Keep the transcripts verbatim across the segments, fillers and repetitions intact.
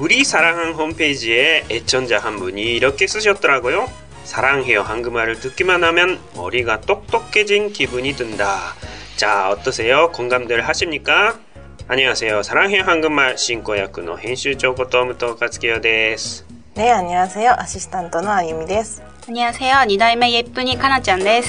우리 사랑한 홈페이지에 애청자 한 분이 이렇게 쓰셨더라고요. 사랑해요 한국말을 듣기만 하면 머리가 똑똑해진 기분이 든다. 자, 어떠세요? 공감들 하십니까? 안녕하세요. 사랑해요 한국말 신고야쿠의編集長こと武藤克樹です。 네, 안녕하세요. 아시스탄트の 아유미です。 안녕하세요. 이代目 예쁜이 카나ちゃんです。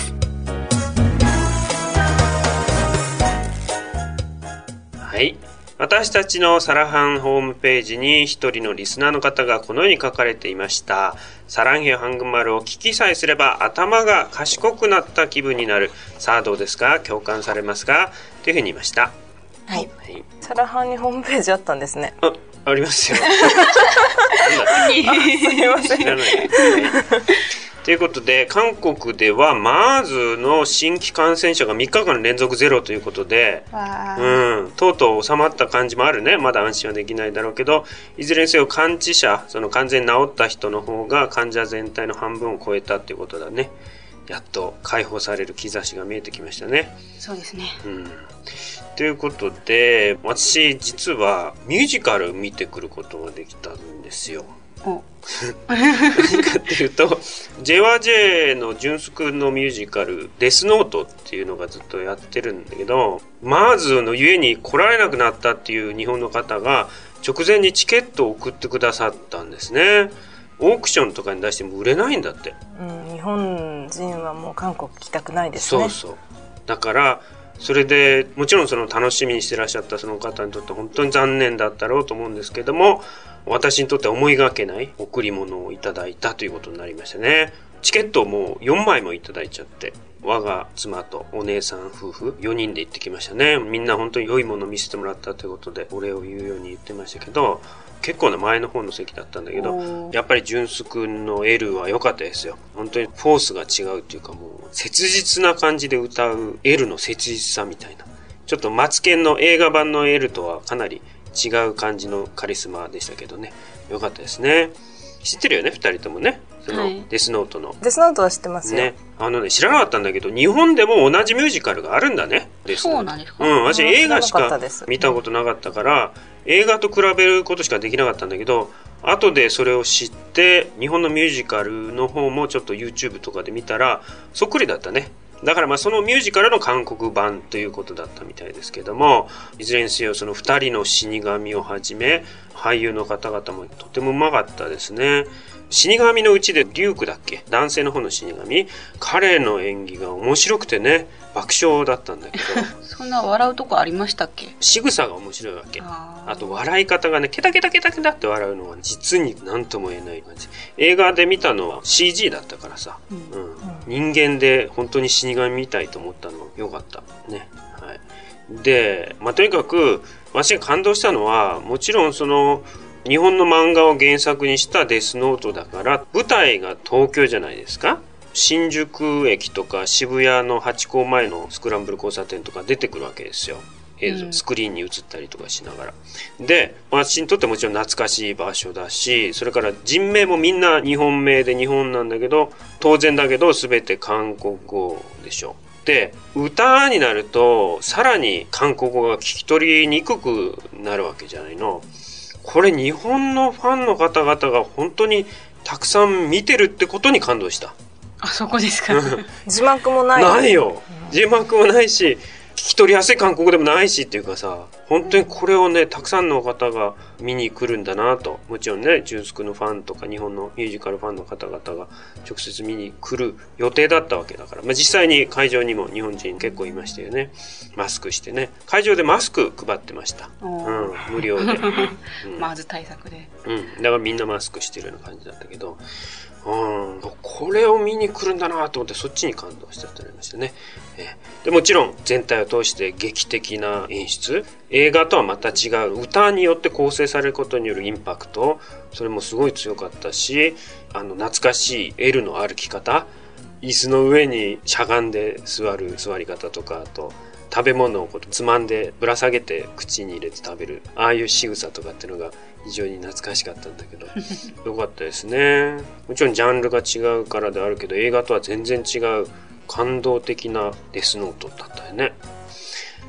はい。私たちのサラハンホームページに一人のリスナーの方がこのように書かれていました。サランヘヨハングマルを聞きさえすれば頭が賢くなった気分になる。さあどうですか？共感されますか？というふうに言いました。 はい。はい、サラハンにホームページあったんですね。 あ、ありますよ。 あ、すいません。 知らない。ということで韓国では MERS の新規感染者がみっかかん連続ゼロということで、うん、とうとう収まった感じもあるね。まだ安心はできないだろうけど、いずれにせよ完治者、その完全に治った人の方が患者全体の半分を超えたということだね。やっと解放される兆しが見えてきましたね。 そうですね。 うん、ということで私実はミュージカル見てくることができたんですよ。何かっていうと ジェイワージェイ のジュンスクのミュージカルデスノートっていうのがずっとやってるんだけど、 MERS のゆえに来られなくなったっていう日本の方が直前にチケットを送ってくださったんですね。オークションとかに出しても売れないんだって、 うん、日本人はもう韓国来たくないですね。 そうそう。だからそれでもちろんその楽しみにしてらっしゃったその方にとって本当に残念だったろうと思うんですけども、私にとって思いがけない贈り物をいただいたということになりましたね。チケットをもうよんまいもいただいちゃって、我が妻とお姉さん夫婦よにんで行ってきましたね。みんな本当に良いものを見せてもらったということでお礼を言うように言ってましたけど、結構な前の方の席だったんだけど、やっぱりジュンス君の L は良かったですよ。本当にフォースが違うっていうか、もう切実な感じで歌う L の切実さみたいな、ちょっとマツケンの映画版の L とはかなり違う感じのカリスマでしたけどね、良かったですね。知ってるよね、二人ともね。そのデスノートの、はい、 デスノートは知ってますよ、 ね、あのね、知らなかったんだけど日本でも同じミュージカルがあるんだね。デスノート。 そうなんですか。 うん、私映画しか見たことなかったから、うん、映画と比べることしかできなかったんだけど、後でそれを知って日本のミュージカルの方もちょっと YouTube とかで見たらそっくりだったね。だからまあそのミュージカルの韓国版ということだったみたいですけども、いずれにせよそのふたりの死神をはじめ俳優の方々もとてもうまかったですね。死神のうちでリュウクだっけ、男性の方の死神、彼の演技が面白くてね、爆笑だったんだけどそんな笑うとこありましたっけ？ 仕草が面白いわけ。 あ, あと笑い方がね、ケタケタケタケタって笑うのが実に何とも言えない感じ。映画で見たのは シージー だったからさ、うんうん、人間で本当に死神みたいと思ったのよかったね。はい。で、まあ、とにかく私が感動したのは、もちろんその日本の漫画を原作にしたデスノートだから舞台が東京じゃないですか。新宿駅とか渋谷のハチ公前のスクランブル交差点とか出てくるわけですよ。映像、うん、スクリーンに映ったりとかしながら。で、私にとってもちろん懐かしい場所だし、それから人名もみんな日本名で日本なんだけど、当然だけど全て韓国語でしょ。で、歌になるとさらに韓国語が聞き取りにくくなるわけじゃないの。これ日本のファンの方々が本当にたくさん見てるってことに感動した。 あそこですか。 字幕もない。 ないよ。字幕もないし、聞き取りやすい韓国でもないしっていうかさ、本当にこれをね、たくさんの方が見に来るんだなと。もちろんね、ジュンスクのファンとか日本のミュージカルファンの方々が直接見に来る予定だったわけだから、まあ、実際に会場にも日本人結構いましたよね。マスクしてね、会場でマスク配ってました。うん、無料で。 まず対策で。 うん、だからみんなマスクしてるような感じだったけど、うん、これを見に来るんだなと思ってそっちに感動しちゃってありましたね。えでもちろん全体を通して劇的な演出、映画とはまた違う歌によって構成されることによるインパクト、それもすごい強かったし、あの懐かしい L の歩き方、椅子の上にしゃがんで座る座り方とか、あと食べ物をこうつまんでぶら下げて口に入れて食べるああいう仕草とかっていうのが非常に懐かしかったんだけどよかったですね。もちろんジャンルが違うからであるけど、映画とは全然違う感動的なデスノートだったよね。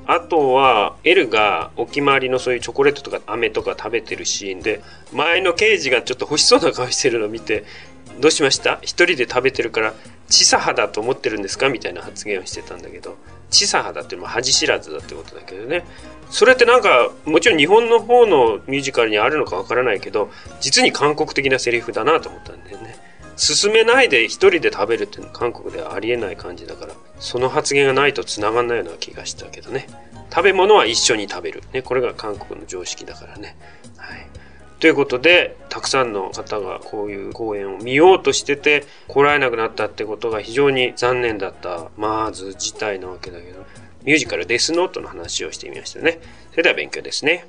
あとは L がお決まりのそういうチョコレートとか飴とか食べてるシーンで、前の刑事がちょっと欲しそうな顔してるのを見て、どうしました？一人で食べてるからチサハだと思ってるんですかみたいな発言をしてたんだけど、チサハだっていうのは恥知らずだってことだけどね。それってなんかもちろん日本の方のミュージカルにあるのかわからないけど、実に韓国的なセリフだなと思ったんだよね。進めないで一人で食べるって韓国ではありえない感じだから、その発言がないと繋がんないような気がしたけどね。食べ物は一緒に食べる、ね、これが韓国の常識だからね。はい。ということで、たくさんの方がこういう公演を見ようとしてて来られなくなったってことが非常に残念だったまず事態なわけだけど、ミュージカルデスノートの話をしてみましたね。それでは勉強ですね。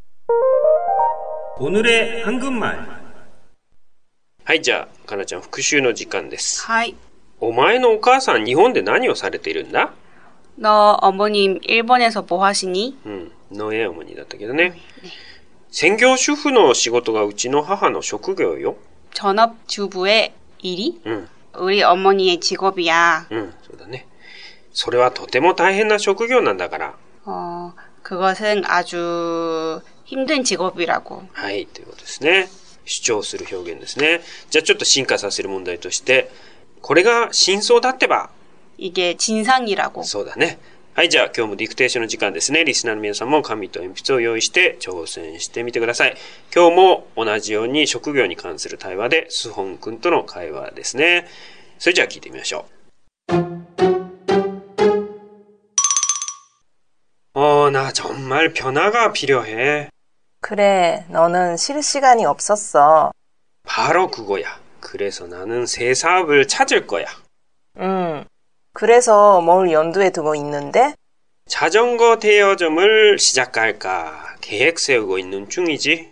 おぬれ한국말。はい、じゃあかなちゃん復習の時間です。 はい。 お前のお母さん日本で何をされているんだ？ 너 어머님 일본에서 뭐 하시니? うん、너의 어머니だったけどね。ね、専業主婦の仕事がうちの母の職業よ。 전업주부의 일이? うん。 우리 어머니의 직업이야. うん、そうだね。それはとても大変な職業なんだから。 어, 그것은 아주 힘든 직업이라고. はい、ということですね。主張する表現ですね。じゃあちょっと進化させる問題として、これが真相だってば。 이게 진상이라고. そうだね。はい、じゃあ今日もディクテーションの時間ですね。リスナーの皆さんも紙と鉛筆を用意して挑戦してみてください。今日も同じように職業に関する対話でスホン君との会話ですね。それじゃあ聞いてみましょう。어, 나 정말 변화가 필요해. 그래, 너는 쉴 시간이 없었어. 바로 그거야. 그래서 나는 새 사업을 찾을 거야. 응. 그래서 뭘 염두에 두고 있는데? 자전거 대여점을 시작할까 계획 세우고 있는 중이지.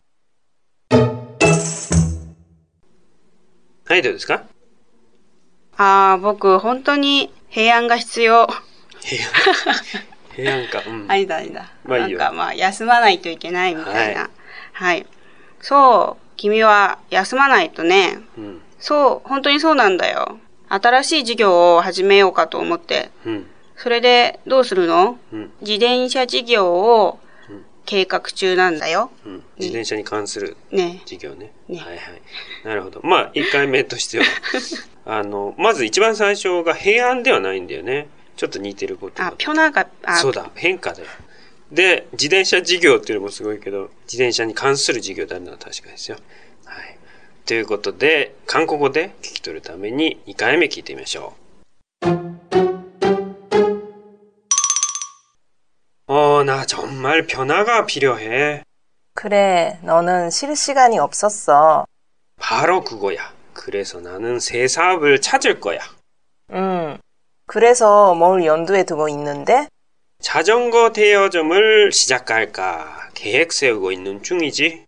はい、どうですか？ 아, 僕本当に平安が必要。 平安平安か。うん。 아니다 아니다。 まあいいよ。 なんかまあ休まないといけないみたいな。はい。はい、そう、君は休まないとね。うん、そう、本当にそうなんだよ。新しい事業を始めようかと思って。うん、それでどうするの？うん、自転車事業を計画中なんだよ。 うん、自転車に関する事業ね。ね。はいはい。なるほど。まあ一回目としてはあのまず一番最初が平安ではないんだよね。ちょっと似てることが。 あ、ピョナが、あ、 そうだ、変化だよ。で、自転車事業っていうのもすごいけど、自転車に関する事業であるのは確かですよ。はい。ということで、韓国語で聞き取るためににかいめ聞いてみましょう。어, 나 정말 변화가 필요해. 그래, 너는 쉴 시간이 없었어. 바로 그거야. 그래서 나는 새 사업을 찾을 거야. 응. 그래서 뭘 염두에 두고 있는데? 자전거 대여점을 시작할까 계획 세우고 있는 중이지.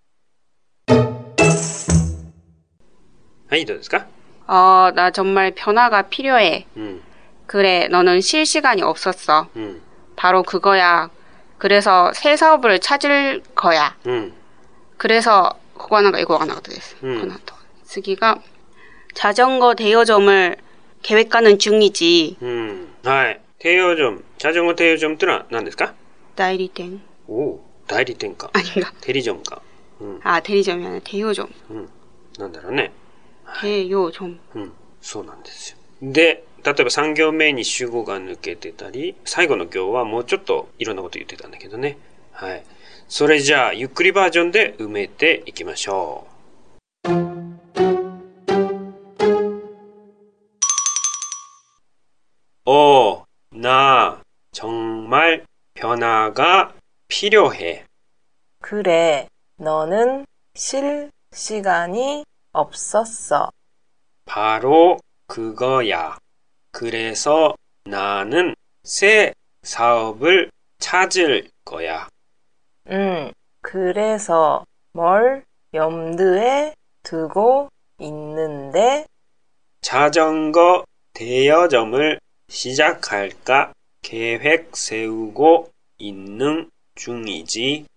はい、どうですか? 어, 나 정말 변화가 필요해. 음. 그래, 너는 쉴 시간이 없었어. 음. 바로 그거야. 그래서 새 사업을 찾을 거야. 음. 그래서 그거 하나가 이거 하나가 됐어. 음. 하나 더.次が 자전거 대여점을 계획하는 중이지. 음. はい。 대여점, 자전거 대여점ってのは何ですか? 代理店. 오, 代理店か. 아닌가? 대리점가. 음. 아, 대리점이 아니라 대여점. 음. なんだろうね. 대여점. うん、そうなんですよ。で、例えばさん行目に主語が抜けてたり、最後の行はもうちょっといろんなこと言ってたんだけどね。はい。それじゃあ、ゆっくりバージョンで埋めていきましょう。어, 나 정말 변화가 필요해. 그래, 너는 쉴 시간이 없었어. 바로 그거야. 그래서 나는 새 사업을 찾을 거야. 응, 그래서 뭘 염두에 두고 있는데? 자전거 대여점을 시작할까 계획 세우고 있는 중이지.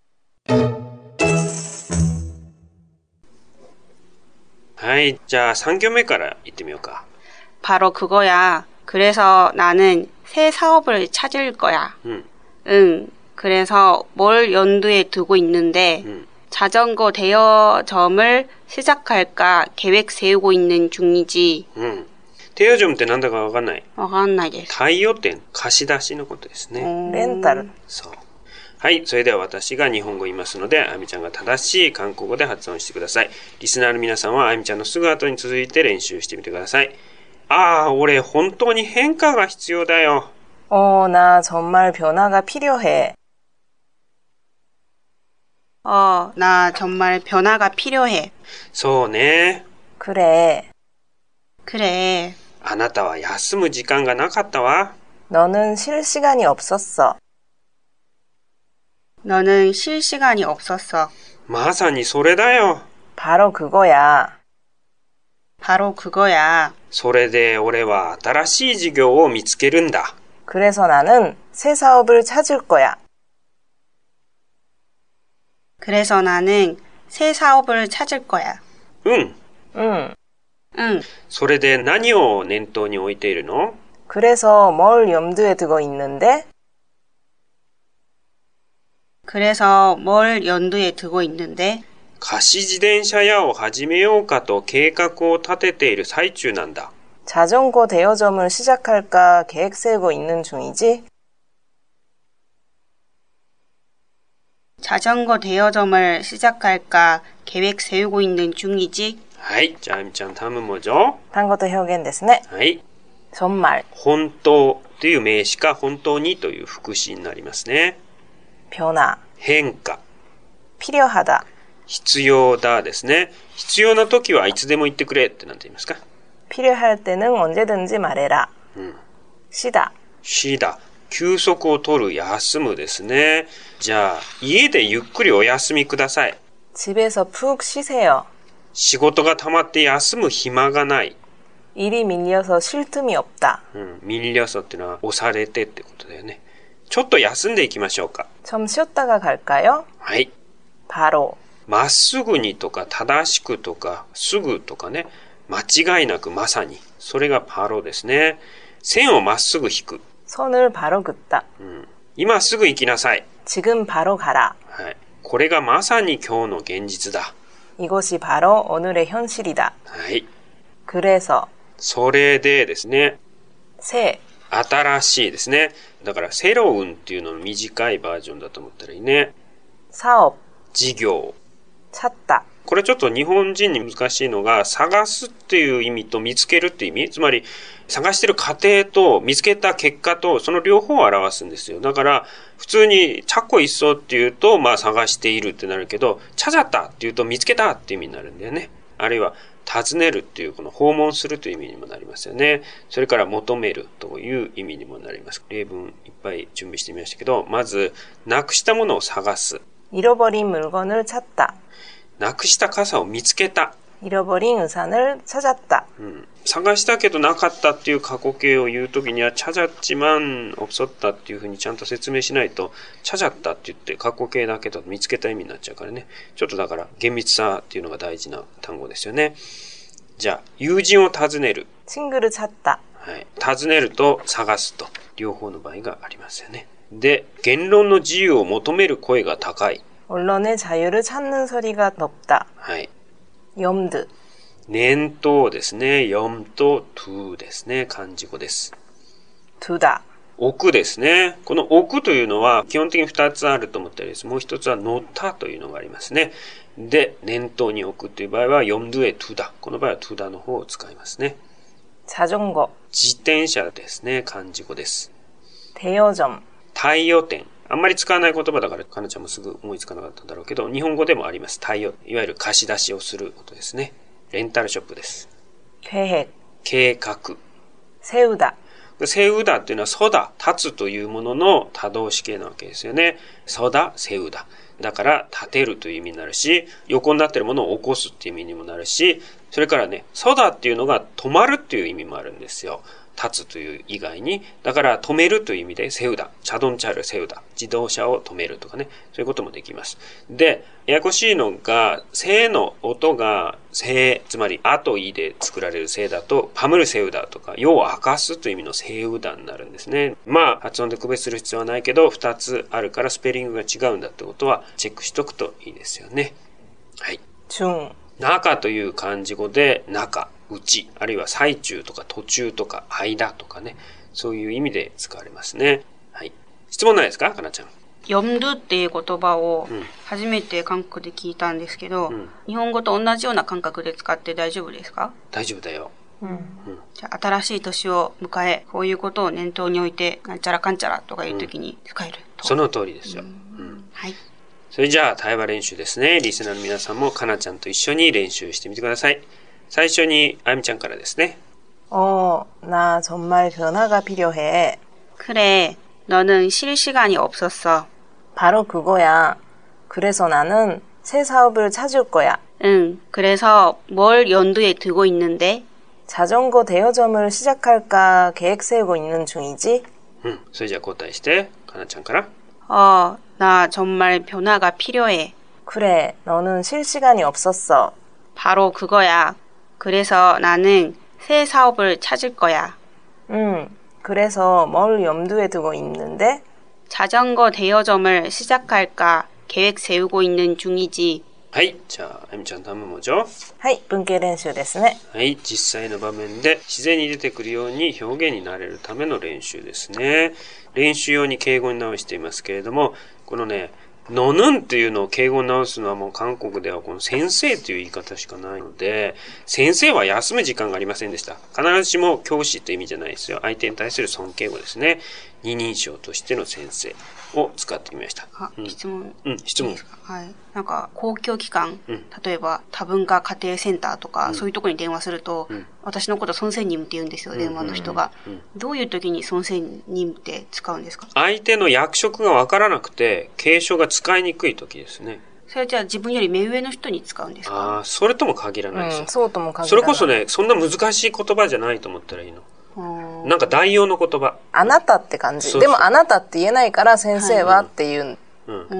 はい、じゃあさん行目から言ってみようか。 바로 그거야. 그래서 나는 새 사업을 찾을 거야. 음. 응. 그래서 뭘 염두에 두고 있는데 음. 자전거 대여점을 시작할까 계획 세우고 있는 중이지. 응. 대여점ってなんだかわかんない。 わかんないです。 貸与店、貸し出しのことですね。 レンタル。 そう。はい、それでは私が日本語を言いますので、あみちゃんが正しい韓国語で発音してください。リスナーの皆さんはあみちゃんのすぐ後に続いて練習してみてください。ああ、俺本当に変化が必要だよ。 어, 나 정말 변화가 필요해. 어, 나 정말 변화가 필요해. そうね。 그래. 그래. あなたは休む時間がなかったわ。 너는 쉴 시간이 없었어. 너는 쉴 시간이 없었어. まさにそれだよ。 바로 그거야. 바로 그거야. それで俺は新しい事業を見つけるんだ。 그래서 나는 새 사업을 찾을 거야. 그래서 나는 새 사업을 찾을 거야. 응. 응. 응. それで何を念頭に置いているの? 그래서 뭘 염두에 두고 있는데? 그래서 뭘 염두에 두고 있는데? 貸し自転車屋を始めようかと計画を立てている最中なんだ。 자전거 대여점을 시작할까 계획 세우고 있는 중이지? 자전거 대여점을 시작할까 계획 세우고 있는 중이지? はい。じゃあ、あみちゃん、単文文字。 単語と表現ですね。 はい。 정말 本当という名詞か本当にという副詞になりますね。 변화 変化 필요하다 必要だですね。必要な時はいつでも言ってくれって何て言いますか? 필요할 때는 언제든지 말해라. 음. 쉬다. 쉬다. 休息を取る、休むですね。じゃあ、家でゆっくりお休みください。 집에서 푹 쉬세요. 仕事が溜まって休む暇がない。 일이 밀려서 쉴 틈이 없다. 음, 밀려서っていうのは押されてってことだよね。ちょっと休んでいきましょうか。 좀 쉬었다가 갈까요? はい。 바로 まっすぐにとか正しくとかすぐとかね。間違いなくまさに。それがパロですね。線をまっすぐ引く。 손을 바로 긋다. うん、今すぐ行きなさい。 지금 바로 가라. はい。これがまさに今日の現実だ。 이것이 바로 오늘의 현실이다. はい。 그래서 それでですね。 새 新しいですね。だからセロウンっていうのの短いバージョンだと思ったらいいね。 사업 事業 찾다. これちょっと日本人に難しいのが、探すっていう意味と見つけるっていう意味。つまり、探してる過程と見つけた結果と、その両方を表すんですよ。だから、普通に、チャッコ一層っていうと、まあ探しているってなるけど、チャジャったっていうと見つけたっていう意味になるんだよね。あるいは、訪ねるっていう、この訪問するという意味にもなりますよね。それから求めるという意味にもなります。例文いっぱい準備してみましたけど、まず、なくしたものを探す。 잃어버린 물건을 찾다. なくした傘を見つけた。 잃어버린 우산을 찾았다. うん、探したけどなかったっていう過去形を言うときには、チャジャッチマン없었다っていうふうにちゃんと説明しないと、チャジャッタって言って過去形だけど見つけた意味になっちゃうからね。ちょっとだから厳密さっていうのが大事な単語ですよね。じゃあ、友人を訪ねる。 친구를 찾다. はい。訪ねると探すと、両方の場合がありますよね。で、言論の自由を求める声が高い。 언론의 자유를 찾는 소리가 높다. はい。 염두 念頭ですね。読とtoですね。漢字語です。 두다 置くですね。この置くというのは基本的に二つあると思ったりです。もう一つは乗ったというのがありますね。で、念頭に置くという場合は読んどえtoだ。この場合はtoだの方を使いますね。 자전거 自転車ですね。漢字語です。 대여점 貸与店。あんまり使わない言葉だから、かなちゃんもすぐ思いつかなかったんだろうけど、日本語でもあります。貸与。いわゆる貸し出しをすることですね。レンタルショップです。 계획 計画。 세우다 セウダっていうのはソダ、立つというものの多動詞形なわけですよね。ソダ、セウダ。だから立てるという意味になるし、横になっているものを起こすっていう意味にもなるし、それからね、ソダっていうのが止まるっていう意味もあるんですよ。 立つという以外に、だから止めるという意味でセウダ、チャドンチャルセウダ、自動車を止めるとかね、そういうこともできます。で、ややこしいのが、セの音がセ、つまりあといで作られるセだと、パムルセウダとか、夜を明かすという意味のセウダになるんですね。まあ、発音で区別する必要はないけど、二つあるからスペリングが違うんだってことはチェックしとくといいですよね。はい。 중。 中という漢字語で、中、内、あるいは最中とか途中とか間とかね、そういう意味で使われますね。はい。質問ないですか、かなちゃん。 염두っていう言葉を初めて韓国で聞いたんですけど、うん、日本語と同じような感覚で使って大丈夫ですか？ 大丈夫だよ。 うんうん、じゃあ新しい年を迎え、こういうことを念頭に置いて、なんちゃらかんちゃらとかいうときに使えると、 うん。その通りですよ。うんうん、はい。それじゃあ対話練習ですね。リスナーの皆さんもかなちゃんと一緒に練習してみてください。最初にあゆみちゃんからですね。 어, 나 정말 변화가 필요해. 그래, 너는 쉴 시간이 없었어. 바로 그거야. 그래서 나는 새 사업을 찾을 거야. 응, 그래서 뭘 염두에 두고 있는데? 자전거 대여점을 시작할까 계획 세우고 있는 중이지? 응, それじゃあ交代して、かなちゃんから。 어, 나 정말 변화가 필요해. 그래, 너는 쉴 시간이 없었어. 바로 그거야. 그래서 나는 새 사업을 찾을 거야. 응, 그래서 뭘 염두에 두고 있는데? 자전거 대여점을 시작할까 계획 세우고 있는 중이지. はい。じゃあ、あゆみちゃん、単文文字。 はい、文型練習ですね。 はい。実際の場面で自然に出てくるように表現になれるための練習ですね。練習用に敬語に直していますけれども、このね、のぬんっていうのを敬語に直すのはもう韓国ではこの先生という言い方しかないので、先生は休む時間がありませんでした。必ずしも教師という意味じゃないですよ。相手に対する尊敬語ですね。二人称としての先生を使ってみました。 あ、うん、質問。 うん、質問。 はい。なんか、公共機関、うん、例えば多文化家庭センターとか、うん、そういうところに電話すると、うん、私のこと孫仙人って言うんですよ、電話の人が。うんうんうん、どういう時に孫仙人って使うんですか？ 相手の役職がわからなくて、継承が使いにくい時ですね。 それじゃあ自分より目上の人に使うんですか？ ああ、それとも限らないですよ、うん。 そうとも限らない。 それこそね、そんな難しい言葉じゃないと思ったらいいの。なんか代用の言葉。 あなたって感じ。そうそう。でもあなたって言えないから先生はっていう。はいうんうん、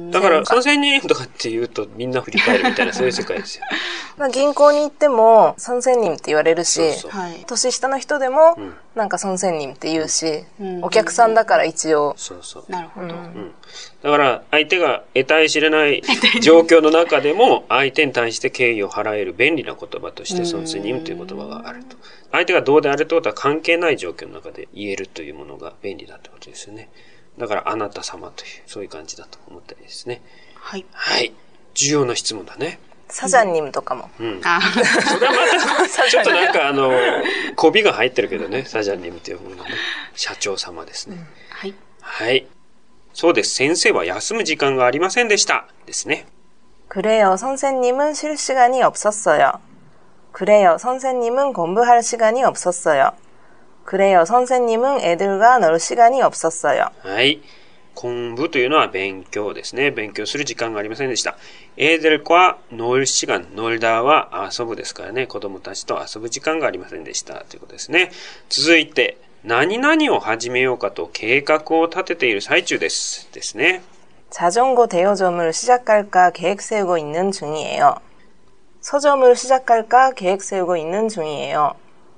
だから、さんぜんにんとかって言うとみんな振り返るみたいなそういう世界ですよ。 まあ銀行に行ってもさんぜんにんって言われるし、そうそう、年下の人でもなんかさんぜんにんって言うし、うん、お客さんだから一応。 そうそう。 なるほど、うん。 だから相手が得体知れない状況の中でも相手に対して敬意を払える便利な言葉としてさんぜんにんという言葉があると。相手がどうであるってことは関係ない状況の中で言えるというものが便利だってことですよね。だからあなた様というそういう感じだと思ったりですね。 はい。 はい。重要な質問だね。 サジャンニムとかも。 うん。あそれはまたちょっとなんかあのこびが入ってるけどね、サジャンニムというものがね、社長様ですね、うん。 はい。 はい。そうです。先生は休む時間がありませんでしたですね。 그래요. 선생님은 쉴 시간이 없었어요. 그래요. 선생님은 공부할 시간이 없었어요. 그래요. 선생님은 애들과 놀 시간이 없었어요. はい。공부 というのは勉強ですね。勉強する時間がありませんでした。애들과 놀 시간、놀다は遊ぶですからね。子供たちと遊ぶ時間がありませんでしたということですね。続いて、何々を始めようかと計画を立てている最中です。ですね。 자전거 대여점을 시작할까 계획 세우고 있는 중이에요. 서점을 시작할까 계획 세우고 있는 중이에요.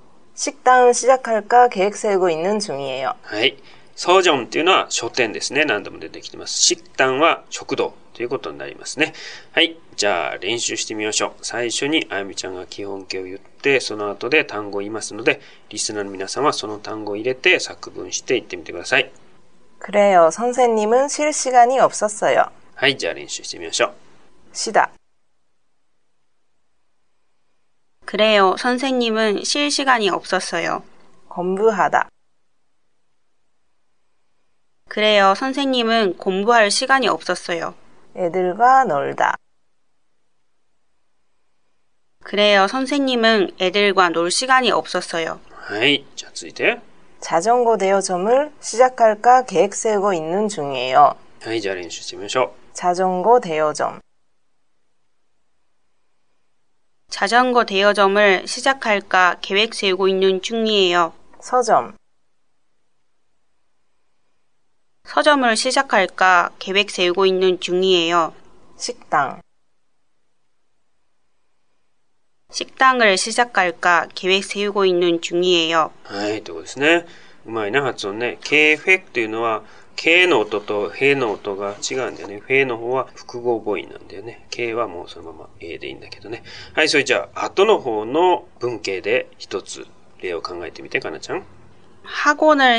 식당을 시작할까 계획 세우고 있는 중이에요. はい。서점っていうのは書店ですね。何度も出てきてます。식당は食堂ということになりますね。はい。じゃあ練習してみましょう。最初にあゆみちゃんが基本形を言って、その後で単語を言いますので、リスナーの皆さんはその単語を入れて作文して言ってみてください。 그래요. 선생님은 쉴 시간이 없었어요. はい。じゃあ練習してみましょう。 쉬다. 그래요. 선생님은 쉴 시간이 없었어요. 공부하다. 그래요. 선생님은 공부할 시간이 없었어요. 애들과 놀다. 그래요. 선생님은 애들과 놀 시간이 없었어요. はい。じゃあ続いて。 자전거 대여점을 시작할까 계획 세우고 있는 중이에요. はい。じゃあ練習してみましょう。 자전거 대여점. 자전거 대여점을 시작할까 계획 세우고 있는 중이에요. 서점 서점을 시작할까 계획 세우고 있는 중이에요. 식당 식당을 시작할까 계획 세우고 있는 중이에요. はい、ということですね。うまいな、発音ね。計画っていうのは、K の音とへの音が違うんだよね。フェの方は複合母音なんだよね。K はもうそのまま A でいいんだけどね。はい、それじゃあ、後の方の文型で一つ例を考えてみて、かなちゃん。 학원을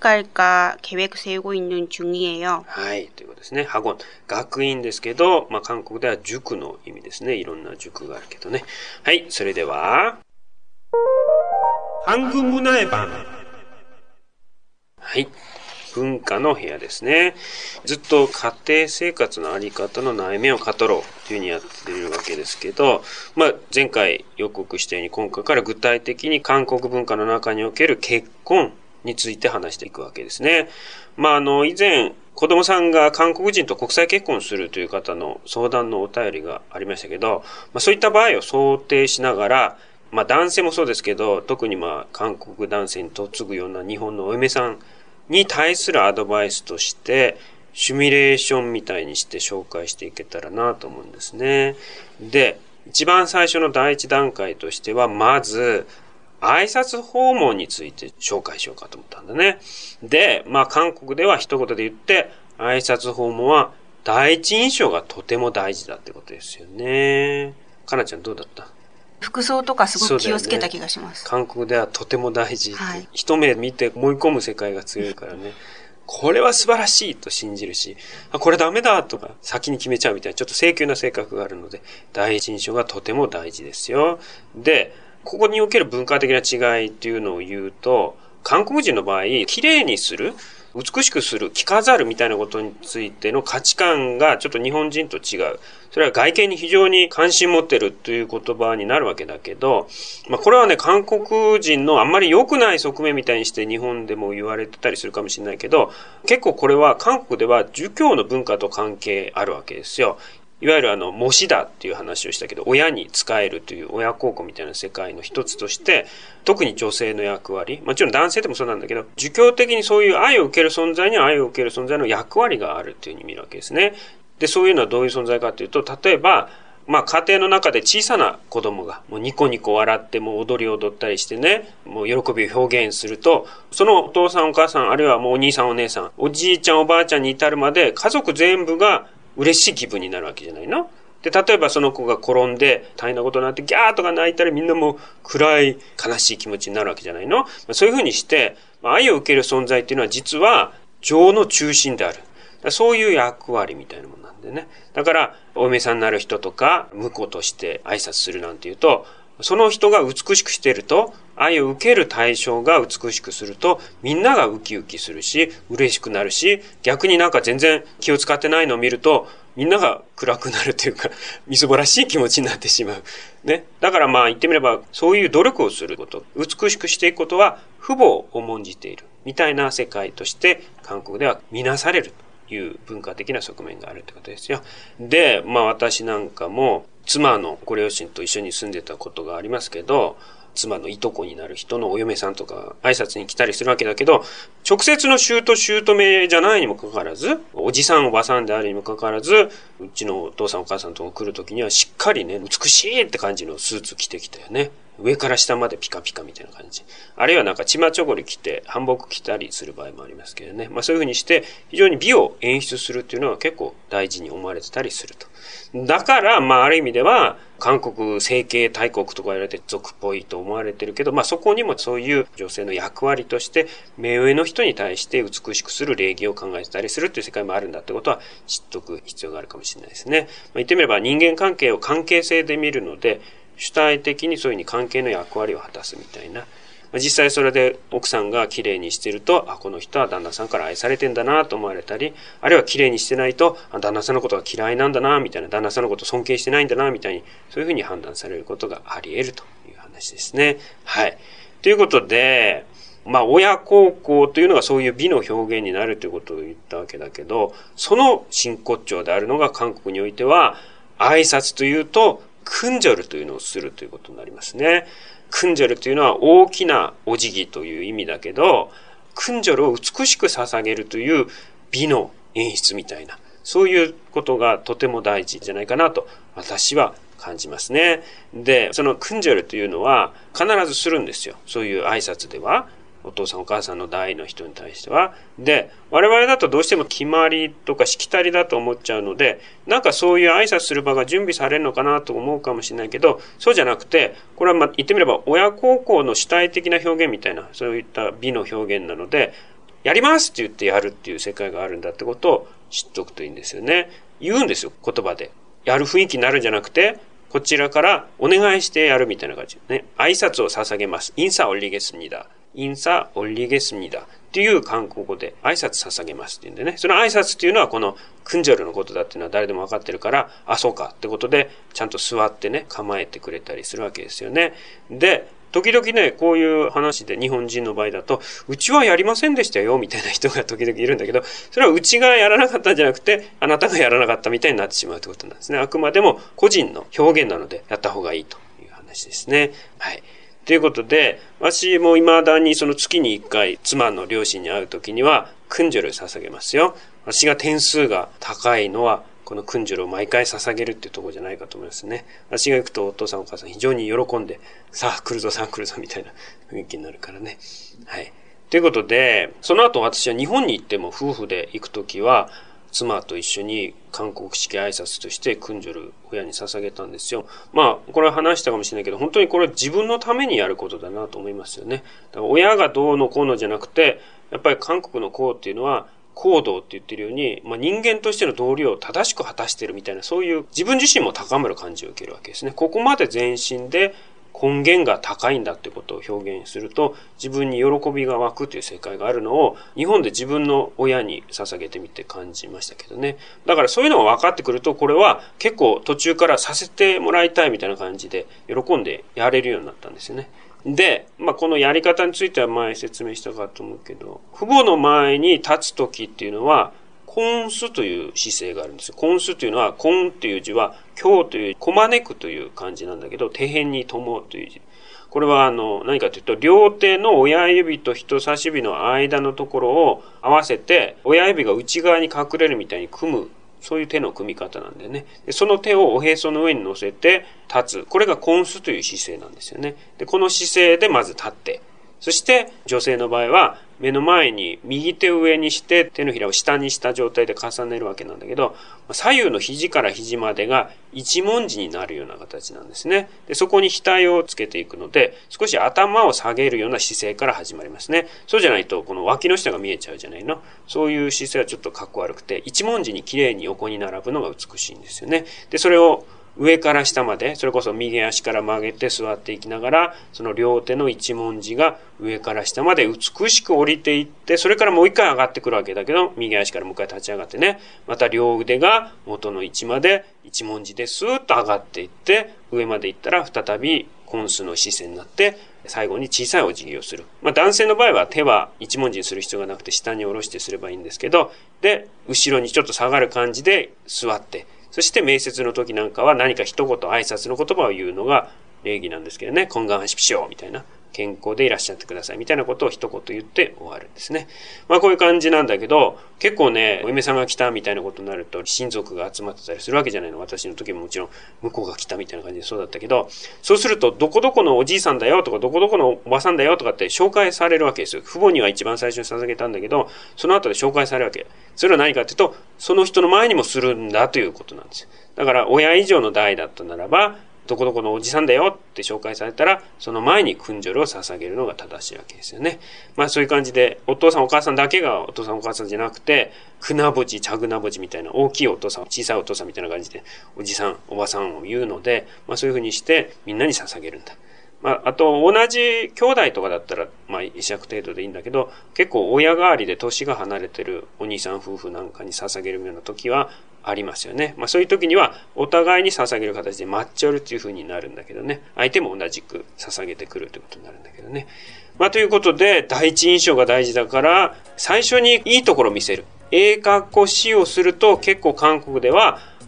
시작할까 계획 세우고 있는 중이에요. はい、ということですね。학원、学院ですけど、まあ韓国では塾の意味ですね。いろんな塾があるけどね。はい、それでは、한국문화의 방。はい。文化の部屋ですね。ずっと家庭生活のあり方の内面を語ろうというふうにやっているわけですけど、まあ前回予告したように今回から具体的に韓国文化の中における結婚について話していくわけですね。まああの以前子供さんが韓国人と国際結婚するという方の相談のお便りがありましたけど、まあそういった場合を想定しながら、まあ男性もそうですけど、特にまあ韓国男性に嫁ぐような日本のお嫁さんに対するアドバイスとしてシミュレーションみたいにして紹介していけたらなと思うんですね。で、一番最初の第一段階としてはまず挨拶訪問について紹介しようかと思ったんだね。で、まあ韓国では一言で言って挨拶訪問は第一印象がとても大事だってことですよね。かなちゃんどうだった？ 服装とかすごく気をつけた気がします。 ね、韓国ではとても大事、 はい、 一目見て思い込む世界が強いからね。これは素晴らしいと信じるし、あ、これダメだとか先に決めちゃうみたいなちょっと性急な性格があるので、第一印象がとても大事ですよ。で、ここにおける文化的な違いっていうのを言うと、韓国人の場合、綺麗にする、美しくする、着飾るみたいなことについての価値観がちょっと日本人と違う。それは外見に非常に関心持ってるという言葉になるわけだけど、まあこれはね、韓国人のあんまり良くない側面みたいにして日本でも言われてたりするかもしれないけど、結構これは韓国では儒教の文化と関係あるわけですよ。いわゆるあの、模試だっていう話をしたけど、親に仕えるという親孝行みたいな世界の一つとして、特に女性の役割、もちろん男性でもそうなんだけど、儒教的にそういう愛を受ける存在には愛を受ける存在の役割があるというふうに見るわけですね。で、そういうのはどういう存在かというと、例えば、まあ家庭の中で小さな子供がもうニコニコ笑ってもう踊り踊ったりしてね、もう喜びを表現すると、そのお父さんお母さんあるいはもうお兄さんお姉さん、おじいちゃんおばあちゃんに至るまで家族全部が嬉しい気分になるわけじゃないの？で、例えばその子が転んで大変なことになってギャーとか泣いたらみんなもう暗い悲しい気持ちになるわけじゃないの？そういうふうにして愛を受ける存在っていうのは実は情の中心である。そういう役割みたいなものなんでね。だからお嫁さんになる人とか婿として挨拶するなんていうと、その人が美しくしていると、愛を受ける対象が美しくすると、みんながウキウキするし、嬉しくなるし、逆になんか全然気を使ってないのを見ると、みんなが暗くなるというか、みそぼらしい気持ちになってしまう。ね。だからまあ言ってみれば、そういう努力をすること、美しくしていくことは、父母を重んじている。みたいな世界として、韓国では見なされるという文化的な側面があるってことですよ。で、まあ私なんかも、妻のご両親と一緒に住んでたことがありますけど、妻のいとこになる人のお嫁さんとか挨拶に来たりするわけだけど、直接の姑姑じゃないにもかかわらず、おじさんおばさんであるにもかかわらず、うちのお父さんお母さんと来るときにはしっかりね、美しいって感じのスーツ着てきたよね。上から下までピカピカみたいな感じ。あるいはなんかチマチョゴリ着て、韓服着たりする場合もありますけどね。まあそういうふうにして、非常に美を演出するっていうのは結構大事に思われてたりすると。だから、まあある意味では、韓国整形大国とか言われて俗っぽいと思われてるけど、まあそこにもそういう女性の役割として、目上の人に対して美しくする礼儀を考えてたりするっていう世界もあるんだってことは知っておく必要があるかもしれないですね。まあ、言ってみれば人間関係を関係性で見るので、主体的にそういうふうに関係の役割を果たすみたいな。実際それで奥さんが綺麗にしてると、あ、この人は旦那さんから愛されてんだなと思われたり、あるいは綺麗にしてないと、あ、旦那さんのことが嫌いなんだなみたいな、旦那さんのことを尊敬してないんだなみたいに、そういうふうに判断されることがあり得るという話ですね。はい。ということで、まあ、親孝行というのがそういう美の表現になるということを言ったわけだけど、その真骨頂であるのが韓国においては、挨拶というと、クンジョルというのをするということになりますね。 クンジョルというのは大きなお辞儀という意味だけど、クンジョルを美しく捧げるという美の演出みたいな、そういうことがとても大事じゃないかなと私は感じますね。で、そのクンジョルというのは必ずするんですよ。そういう挨拶では。お父さんお母さんの代の人に対しては。で、我々だとどうしても決まりとかしきたりだと思っちゃうので、なんかそういう挨拶する場が準備されるのかなと思うかもしれないけど、そうじゃなくて、これはまあ言ってみれば親孝行の主体的な表現みたいな、そういった美の表現なので、やりますって言ってやるっていう世界があるんだってことを知っておくといいんですよね。言うんですよ、言葉で。やる雰囲気になるんじゃなくて、こちらからお願いしてやるみたいな感じね。挨拶を捧げます。インサオリゲスニダ。インサオリゲスニダ。っていう韓国語で挨拶捧げますって言うんでね。その挨拶っていうのはこのクンジョルのことだっていうのは誰でも分かってるから、あ、そうかってことでちゃんと座ってね、構えてくれたりするわけですよね。で、時々ね、こういう話で日本人の場合だと、うちはやりませんでしたよ、みたいな人が時々いるんだけど、それはうちがやらなかったんじゃなくて、あなたがやらなかったみたいになってしまうということなんですね。あくまでも個人の表現なので、やった方がいいという話ですね。はい。ということで、私も未だにその月に一回、妻の両親に会うときには、クンジョル捧げますよ。私が点数が高いのは、このクンジョルを毎回捧げるっていうところじゃないかと思いますね。私が行くとお父さんお母さん非常に喜んで、さあ来るぞさあ来るぞみたいな雰囲気になるからね。はい。ということで、その後私は日本に行っても夫婦で行くときは、妻と一緒に韓国式挨拶としてクンジョル親に捧げたんですよ。まあ、これは話したかもしれないけど、本当にこれは自分のためにやることだなと思いますよね。だから親がどうのこうのじゃなくて、やっぱり韓国のこうっていうのは、行動って言ってるように、まあ、人間としての道理を正しく果たしているみたいな、そういう自分自身も高まる感じを受けるわけですね。ここまで全身で根源が高いんだってことを表現すると、自分に喜びが湧くという世界があるのを、日本で自分の親に捧げてみて感じましたけどね。だからそういうのが分かってくると、これは結構途中からさせてもらいたいみたいな感じで、喜んでやれるようになったんですよね。で、まあ、このやり方については前説明したかと思うけど、父母の前に立つときっていうのは、コンスという姿勢があるんですよ。コンスというのは、コンという字は、今日という、こまねくという漢字なんだけど、手辺に友という字。これはあの、何かというと、両手の親指と人差し指の間のところを合わせて、親指が内側に隠れるみたいに組む。そういう手の組み方なんだよね。で、その手をおへその上に乗せて立つ。これがコンスという姿勢なんですよね。で、この姿勢でまず立って、そして女性の場合は目の前に右手を上にして手のひらを下にした状態で重ねるわけなんだけど、左右の肘から肘までが一文字になるような形なんですね。で、そこに額をつけていくので、少し頭を下げるような姿勢から始まりますね。そうじゃないとこの脇の下が見えちゃうじゃないの。そういう姿勢はちょっとかっこ悪くて、一文字に綺麗に横に並ぶのが美しいんですよね。で、それを上から下まで、それこそ右足から曲げて座っていきながら、その両手の一文字が上から下まで美しく降りていって、それからもう一回上がってくるわけだけど、右足からもう一回立ち上がってね、また両腕が元の位置まで一文字でスーッと上がっていって、上まで行ったら再びコンスの姿勢になって、最後に小さいお辞儀をする。まあ男性の場合は手は一文字にする必要がなくて下に下ろしてすればいいんですけど、で、後ろにちょっと下がる感じで座って、そして面接の時なんかは何か一言挨拶の言葉を言うのが礼儀なんですけどね。懇願ハシピショーみたいな。健康でいらっしゃってくださいみたいなことを一言言って終わるんですね。まあこういう感じなんだけど、結構ね、お嫁さんが来たみたいなことになると親族が集まってたりするわけじゃないの。私の時ももちろん向こうが来たみたいな感じでそうだったけど、そうするとどこどこのおじいさんだよとかどこどこのおばさんだよとかって紹介されるわけですよ。父母には一番最初に捧げたんだけど、その後で紹介されるわけ。それは何かっていうと、その人の前にもするんだということなんですよ。だから親以上の代だったならば、どこどこのおじさんだよって紹介されたら、その前にクンジョルを捧げるのが正しいわけですよね。まあそういう感じで、お父さんお母さんだけがお父さんお母さんじゃなくて、クナボジ、チャグナボジみたいな大きいお父さん、小さいお父さんみたいな感じで、おじさん、おばさんを言うので、まあそういうふうにしてみんなに捧げるんだ。まあ、あと、同じ兄弟とかだったら、まあ、一尺程度でいいんだけど、結構親代わりで年が離れてるお兄さん夫婦なんかに捧げるような時はありますよね。まあ、そういう時には、お互いに捧げる形でマッチョルっていう風になるんだけどね。相手も同じく捧げてくるということになるんだけどね。まあ、ということで、第一印象が大事だから、最初にいいところを見せる。A 格好 C をすると結構韓国では、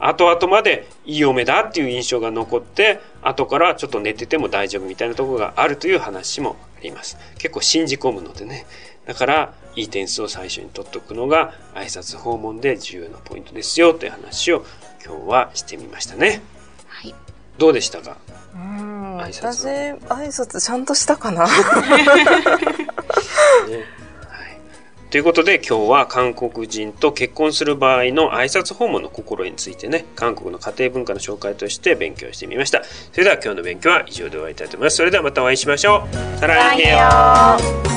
後々までいい嫁だっていう印象が残って、後からちょっと寝てても大丈夫みたいなところがあるという話もあります。結構信じ込むのでね。だからいい点数を最初に取っておくのが挨拶訪問で重要なポイントですよという話を今日はしてみましたね。 はい。 どうでしたか？ うん、 挨拶私挨拶ちゃんとしたかな、ね、 ということで今日は韓国人と結婚する場合の挨拶訪問の心についてね、韓国の家庭文化の紹介として勉強してみました。それでは今日の勉強は以上で終わりたいと思います。それではまたお会いしましょう。サランヘヨ。